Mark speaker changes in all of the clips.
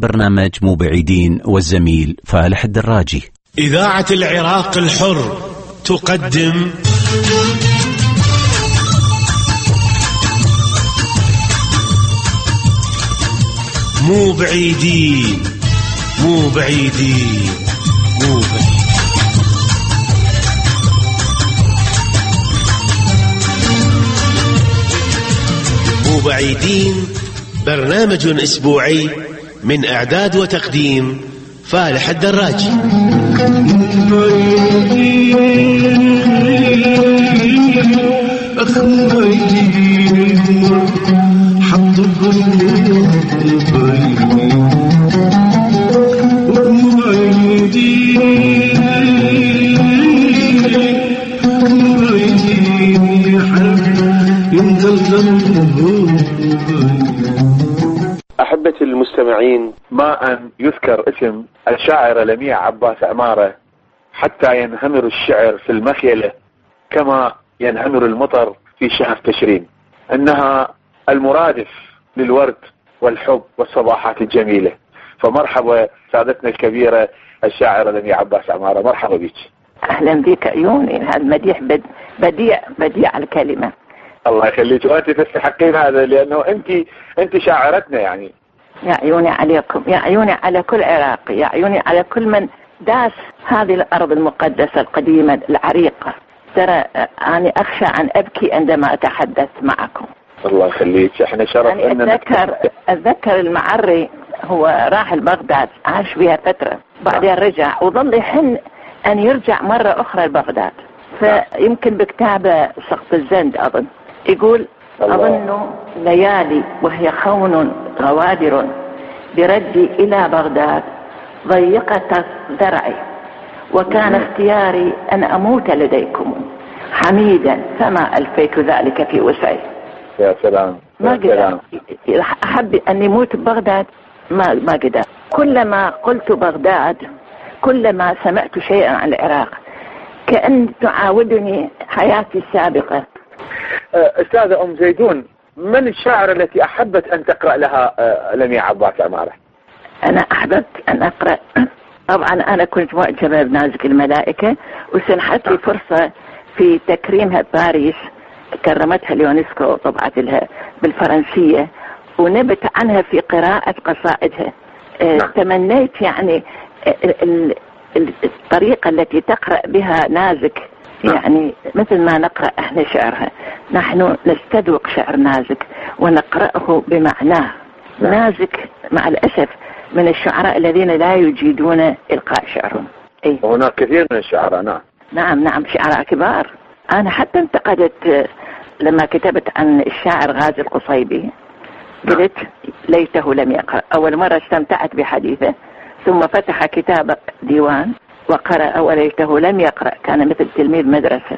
Speaker 1: برنامج مو بعيدين والزميل فالح الدراجي.
Speaker 2: إذاعة العراق الحر تقدم مو بعيدين مو بعيدين مو بعيدين. مو بعيدين برنامج أسبوعي من إعداد وتقديم فالح الدراجي.
Speaker 3: أحبتي المستمعين، ما أن يذكر اسم الشاعرة لمياء عباس عمارة حتى ينهمر الشعر في المخيلة كما ينهمر المطر في شهر تشرين. إنها المرادف للورد والحب والصباحات الجميلة. فمرحبا سادتنا الكبيرة الشاعرة لمياء عباس عمارة، مرحبا بك.
Speaker 4: أهلا بك عيوني، هذا المديح بديع الكلمة.
Speaker 3: الله يخليك، وأنت تستحقين هذا لأنه أنت شاعرتنا يعني.
Speaker 4: يا عيوني عليكم، يا عيوني على كل عراقي، يا عيوني على كل من داس هذه الأرض المقدسة القديمة العريقة. ترى أنا أخشى أن أبكي عندما أتحدث معكم.
Speaker 3: الله يخليك، احنا شرف
Speaker 4: يعني
Speaker 3: أننا
Speaker 4: أتذكر المعري هو راح لبغداد، عاش فيها فترة، بعدين رجع وظل يحن أن يرجع مرة أخرى لبغداد. فيمكن بكتابة سقط الزند أظن يقول: أظن ليالي وهي خون غوادر بردي إلى بغداد ضيقت ذرعي، وكان اختياري أن أموت لديكم حميدا فما ألفيت ذلك في وسعي.
Speaker 3: يا سلام،
Speaker 4: ما قدر أحب أن يموت ببغداد، ما قدر. كلما قلت بغداد كلما سمعت شيئا عن العراق كأن تعاودني حياتي السابقة.
Speaker 3: أستاذة أم زيدون، من الشاعرة التي أحبت أن تقرأ لها لمياء عباس عمارة؟
Speaker 4: أنا أحببت أن أقرأ، طبعا أنا كنت معجبة بنازك الملائكة، وسنحت لي فرصة في تكريمها بباريس، كرمتها اليونسكو طبعت لها بالفرنسية، ونبت عنها في قراءة قصائدها. تمنيت يعني الطريقة التي تقرأ بها نازك، يعني مثل ما نقرأ احنا شعرها. نحن نستذوق شعر نازك ونقرأه بمعناه. نازك مع الأسف من الشعراء الذين لا يجيدون إلقاء شعرهم.
Speaker 3: هناك كثير من الشعراء.
Speaker 4: نعم شعراء كبار. أنا حتى انتقدت لما كتبت عن الشاعر غازي القصيبي، قلت ليته لم يقرأ. أول مرة استمتعت بحديثه، ثم فتح كتاب ديوان وقرأ وليته لم يقرأ، كان مثل تلميذ مدرسة.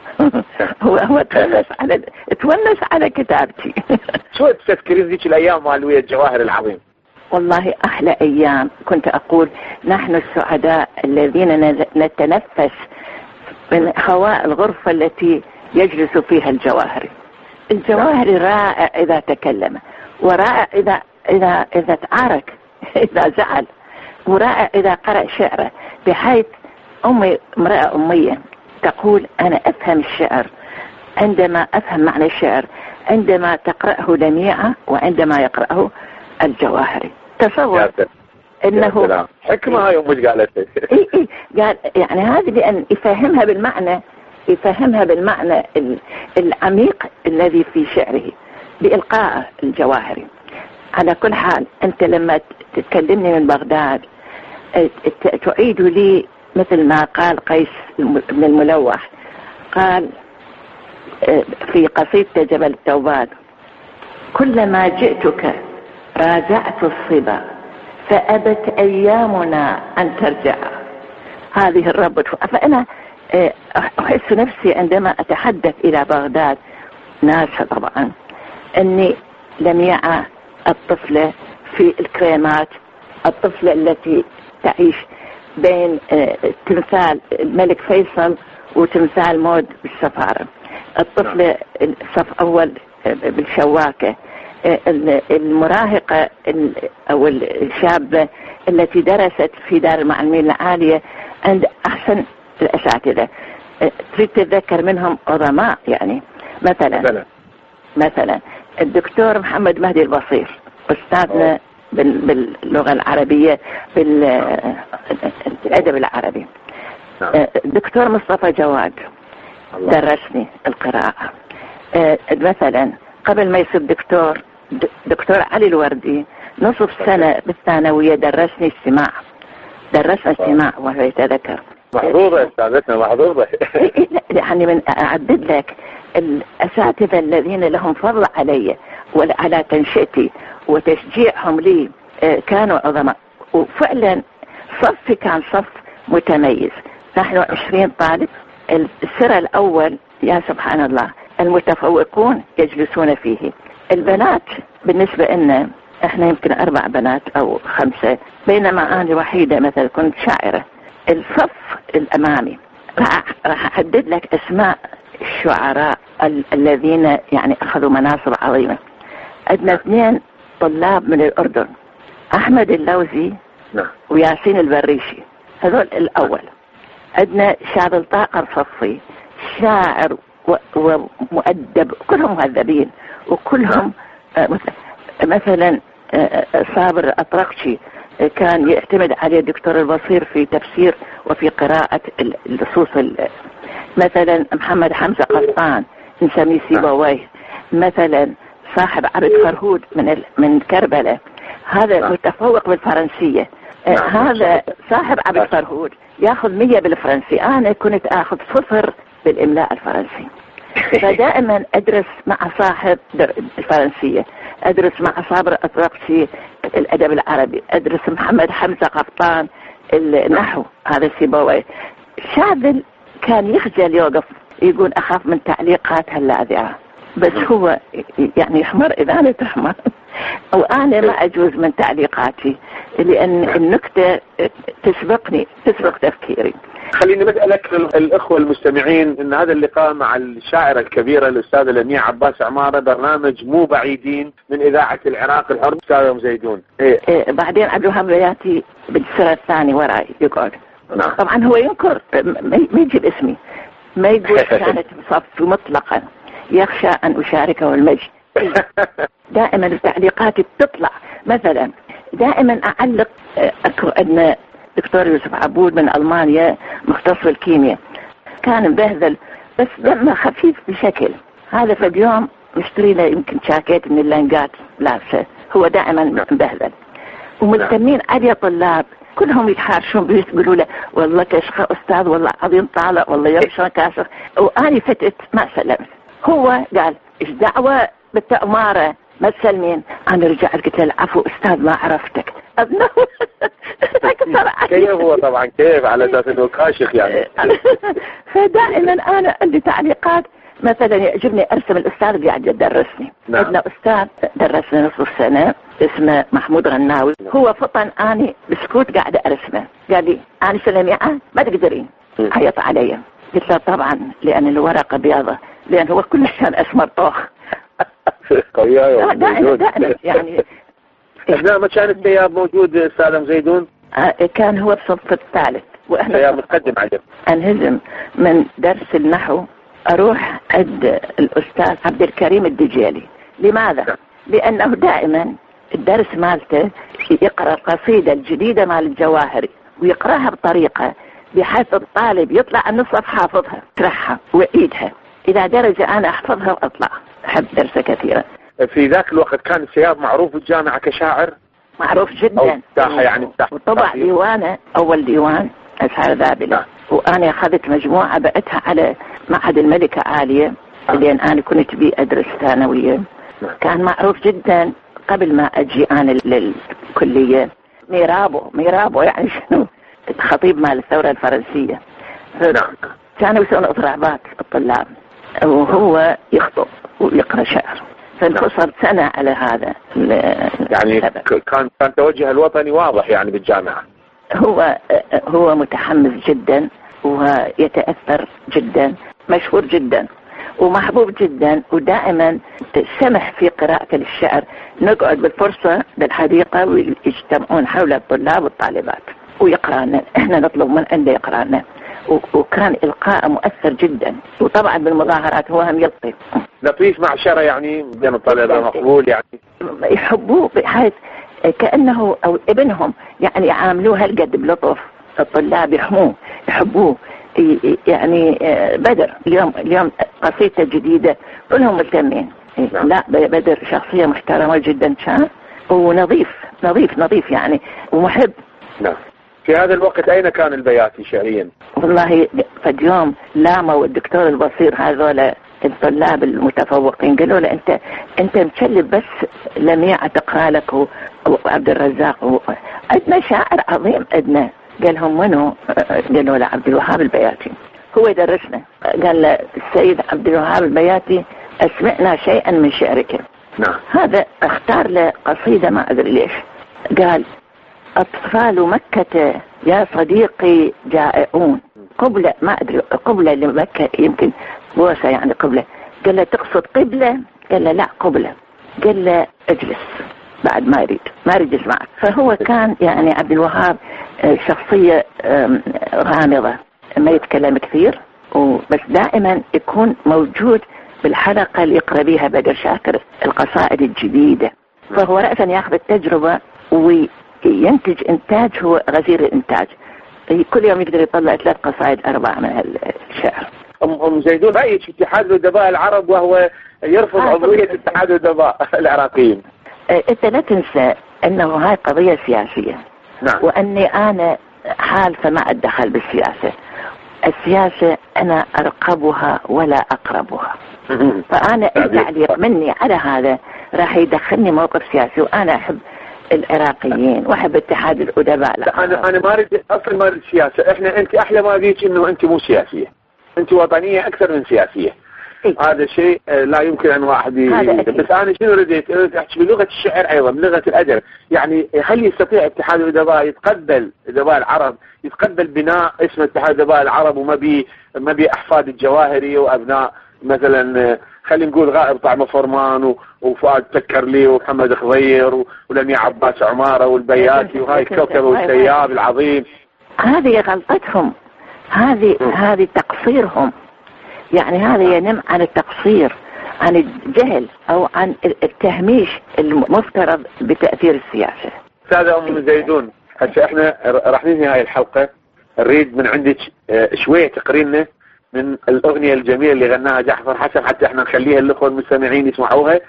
Speaker 4: هو تونس على كتابتي.
Speaker 3: شو تفكرين ذيك الأيام مالوية الجواهر العظيم؟
Speaker 4: والله أحلى أيام. كنت أقول نحن السعداء الذين نتنفس من هواء الغرفة التي يجلس فيها الجواهري. الجواهري رائع إذا تكلم، ورائع إذا تعارك، إذا زعل، ورائع إذا قرأ شعره، بحيث امرأة أمية تقول أنا أفهم الشعر عندما أفهم معنى الشعر عندما تقرأه لمياء وعندما يقرأه الجواهري. تصور إنه
Speaker 3: حكمة هاي أمك قالت.
Speaker 4: قال يعني هذه لأن يفهمها بالمعنى العميق الذي في شعره بإلقاء الجواهري. على كل حال أنت لما تتكلمني من بغداد تعيد لي مثل ما قال قيس بن الملوح، قال في قصيدة جبل التوبات: كلما جئتك راجعت الصبا فأبت أيامنا أن ترجع. هذه الربط. فأنا أحس نفسي عندما أتحدث إلى بغداد، ناسها طبعا، أني لمياء الطفلة في الكريمات، الطفلة التي تعيش بين تمثال الملك فيصل وتمثال مود بالسفارة، الطفلة الصف أول بالشواكة، المراهقة أو الشابة التي درست في دار المعلمين العالية عند أحسن الأساتذة، تريد تتذكر منهم عظماء، يعني مثلا الدكتور محمد مهدي البصير أستاذنا باللغة العربية بالأدب العربي. الدكتور مصطفى جواد درسني القراءة. مثلا قبل ما يصير دكتور علي الوردي نصف سنة بالثانوية درسني استماع وهو يتذكر.
Speaker 3: محظوظة استاذتنا، محظوظة.
Speaker 4: يعني من أعدد لك الأساتذة الذين لهم فضل علي وعلى تنشئتي وتشجيعهم لي، كانوا عظماء. وفعلا صفي كان صف متميز، نحن 20 طالب. السر الأول يا سبحان الله المتفوقون يجلسون فيه. البنات بالنسبة لنا احنا يمكن 4 بنات أو 5، بينما أنا وحيدة مثلا كنت شاعرة. الصف الأمامي راح أحدد لك أسماء الشعراء الذين يعني أخذوا مناصب عظيمة. عندنا 2 طلاب من الأردن، أحمد اللوزي وياسين البريشي، هذول الأول. عندنا شاذل طاقر صفي، شاعر ومؤدب، كلهم مهذبين وكلهم. مثلا صابر أطرقشي كان يعتمد عليه الدكتور البصير في تفسير وفي قراءة النصوص. مثلا محمد حمزة قسطان نسميه سيبويه. مثلا صاحب عبد فرهود من كربلاء، هذا متفوق بالفرنسية. هذا صاحب عبد فرهود ياخذ 100 بالفرنسي، أنا كنت أخذ 0 بالإملاء الفرنسي. فدائما أدرس مع صاحب الفرنسية، أدرس مع صابر أطرقشي الأدب العربي، أدرس محمد حمزة قفطان النحو، هذا سيبويه. شاذل كان يخجل يوقف يقول أخاف من تعليقات اللاذعة، بس هو يعني يحمر إذا أنا تحمر، وأنا ما أجوز من تعليقاتي لأن النكتة تسبق تفكيري.
Speaker 3: خليني بسألك الأخوة المستمعين إن هذا اللقاء مع الشاعرة الكبيرة الأستاذة لمياء عباس عمارة، برنامج مو بعيدين من إذاعة العراق الحر. أستاذ زيدون
Speaker 4: بعدين عبد الوهاب بياتي بالسر الثاني وراي يقعد. طبعا هو ينكر، ما يجيب اسمي، ما يقول كانت بصف مطلقا، يخشى أن أشاركه المجد. دائما التعليقات بتطلع. مثلا دائما أعلق أن دكتور يوسف عبود من ألمانيا مختص بالكيمياء كان مبهذل بس دمه خفيف بشكل هذا. في اليوم مشتري له يمكن شاكيت من اللانجات لابسه، هو دائما مبهذل. وملتمين عليه طلاب كلهم يتحارشون بيقولوا له والله كشخة أستاذ، والله عظيم طالع، والله يرشون كاشخ. وأنا فتت ما سلمت. هو قال إيش دعوة بالتأمارة ما تسلمين؟ أنا رجعت قلت له العفو أستاذ ما عرفتك.
Speaker 3: كيف هو طبعا كيف على أساس إنه كاشخ يعني.
Speaker 4: فدائما أنا عندي تعليقات. مثلا يعجبني أرسم الأستاذ قاعد يدرسني. عندنا أستاذ درسنا نصف سنة اسمه محمود غناوي، هو فطن أني بسكوت قاعد أرسمه، قال لي أنا سلميعة ما تقدرين، حيط علي. قلت له طبعا لأن الورقة بياضة، لأن هو كل كان أسمر طوخ. دائما يعني.
Speaker 3: لا ما كان التياب موجود استاذ زيدون؟
Speaker 4: كان هو بصف الثالث واحنا
Speaker 3: التياب متقدم عليه.
Speaker 4: انهزم من درس النحو اروح عند الاستاذ عبد الكريم الدجيلي. لماذا؟ لانه دائما الدرس مالته يقرأ القصيدة الجديدة مال الجواهري ويقرأها بطريقة بحيث الطالب يطلع النصف حافظها ترحها وعيدها. إذا درجة أنا أحفظها وأطلع. أحب درسه كثيرا.
Speaker 3: في ذاك الوقت كان السياب معروف بالجامعة كشاعر؟
Speaker 4: معروف جدا.
Speaker 3: يعني
Speaker 4: وطبع ديوانه أول ديوان أسعار ذابلة. وأنا أخذت مجموعة بعتها على معهد الملكة عالية لأن أنا كنت بي أدرس ثانوية. كان معروف جدا قبل ما أجي أنا للكلية. ميرابو يعني شنو الخطيب مال الثورة الفرنسية. كانوا يسوون إضرابات الطلاب وهو يخطب ويقرأ شعر. فانتصر سنة على هذا
Speaker 3: يعني كان توجه الوطني واضح يعني بالجامعة.
Speaker 4: هو متحمس جدا ويتأثر جدا، مشهور جدا. ومحبوب جدا، ودائما سمح في قراءة الشعر. نقعد بالفرصة بالحديقة ويجتمعون حول الطلاب والطالبات ويقرأنا، احنا نطلب من عنده يقرأنا، وكان إلقاء مؤثر جدا. وطبعا بالمظاهرات هو هم يلقي
Speaker 3: لطيف معشرة يعني بين الطلبة، مقبول يعني،
Speaker 4: يحبوه بحيث كأنه أو ابنهم، يعني يعاملوه هالقد بلطف. الطلاب يحبوه يعني. بدر اليوم قصيدة جديدة كلهم مهتمين. لا بدر شخصية محترمة جدا، كان ونظيف يعني ومحب.
Speaker 3: نعم. في هذا الوقت أين كان البياتي شعريا؟
Speaker 4: والله فد يوم لاموا الدكتور البصير هذول الطلاب المتفوقين، قالوا له انت مشلب بس لميع تقرا لك وعبد الرزاق عندنا شاعر عظيم عندنا. قالهم منو؟ قالوا له عبد الوهاب البياتي. هو يدرسنا، قال له السيد عبد الوهاب البياتي اسمعنا شيئا من شعرك.
Speaker 3: نعم.
Speaker 4: هذا اختار له قصيدة ما ادري ليش، قال أطفال مكة يا صديقي جائعون قبلة، ما أدري قبلة لمكة يمكن بوسة يعني قبلة. قال له تقصد قبلة؟ قال له لا قبلة. قال له اجلس، بعد ما يريد يسمعك. فهو كان يعني عبد الوهاب شخصية غامضة، ما يتكلم كثير بس دائما يكون موجود بالحلقة اللي يقرأ بها بدر شاكر القصائد الجديدة. فهو رأسا ياخذ التجربة وينتج إنتاج هو غزير الإنتاج. كل يوم يقدر يطلع 3 قصائد 4 من الشعر.
Speaker 3: أم زيدون رأيك في اتحاد الأدباء العرب وهو يرفض عضوية اتحاد الأدباء العراقيين؟
Speaker 4: أنت لا تنسى أنه هاي قضية سياسية.
Speaker 3: نعم.
Speaker 4: وأني أنا حالفة ما أتدخل بالسياسة. السياسة أنا أرقبها ولا أقربها. فأنا التعليق مني على هذا راح يدخلني موقف سياسي، وأنا أحب العراقيين واحب اتحاد الأدباء.
Speaker 3: لا أنا ما أريد أصلا، ما أريد سياسة. أنت أحلى ما بيك إنه أنت مو سياسية، أنت وطنية أكثر من سياسية. هذا شيء لا يمكن أن واحد بس أنا شنو رديت أحكي بلغة الشعر أيضا، بلغة الأدب. يعني هل يستطيع اتحاد الأدباء يتقبل أدباء العرب، يتقبل بناء اسم اتحاد أدباء العرب وما بي أحفاد الجواهري وأبناء مثلا خلينا نقول غائب طعمة فرمان وفؤاد تكرلي ومحمد خضير ولميع عباس عمارة والبياتي وهاي الكوكب والسياب العظيم؟
Speaker 4: هذه غلطتهم، هذه تقصيرهم. يعني هذا ينم عن التقصير، عن الجهل أو عن التهميش المفترض بتأثير السياسة.
Speaker 3: أستاذة أم زيدون، هسه احنا راح ننهي هاي الحلقة. نريد من عندك شوية تقرينا من الأغنية الجميلة اللي غناها جعفر حسن حتى احنا نخليها الأخوة المستمعين يسمعوها.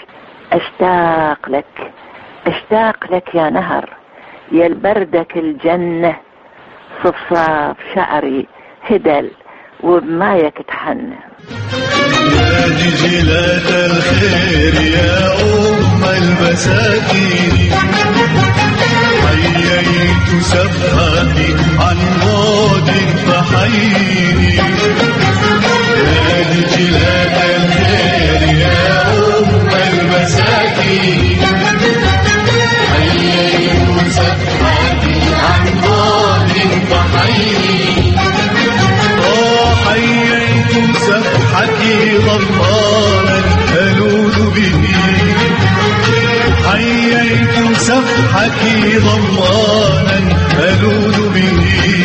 Speaker 4: اشتاق لك يا نهر، يا البردك الجنة، صفصاف شعري هدل وبمايك تحنى.
Speaker 5: يا جزيلة الخير يا أم المساكين، حييت سبحتي عن ماض فحييني. يا جزيلة الخير يا أم المساكين، حييت سبحتي عن ماض فحييني. حييت سبحك ضمانا ألوذ به، حييت سبحك ضمانا ألوذ به.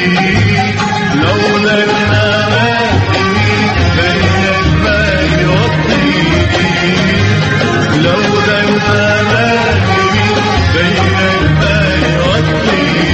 Speaker 5: لولا الأمان بين الماء والطين، لولا الأمان بين الماء والطين.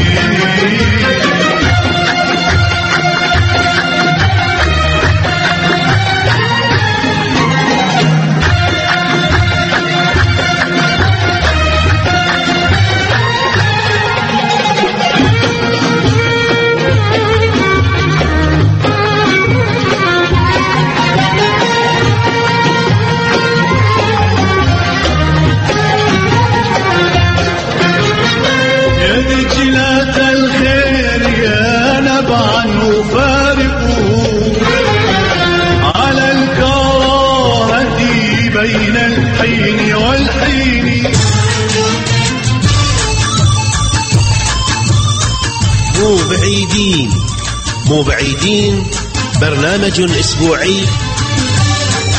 Speaker 2: مو بعيدين برنامج أسبوعي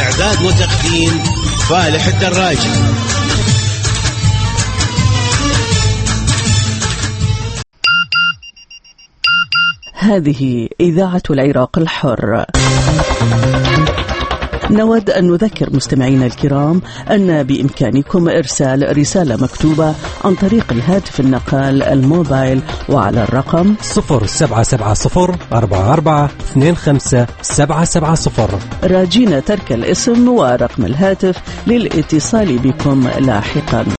Speaker 2: إعداد وتقديم فالح الدراجي.
Speaker 6: هذه إذاعة العراق الحر. نود أن نذكر مستمعينا الكرام أن بإمكانكم إرسال رسالة مكتوبة عن طريق الهاتف النقال الموبايل وعلى الرقم
Speaker 7: 0770-4425-770
Speaker 6: راجين ترك الاسم ورقم الهاتف للاتصال بكم لاحقا.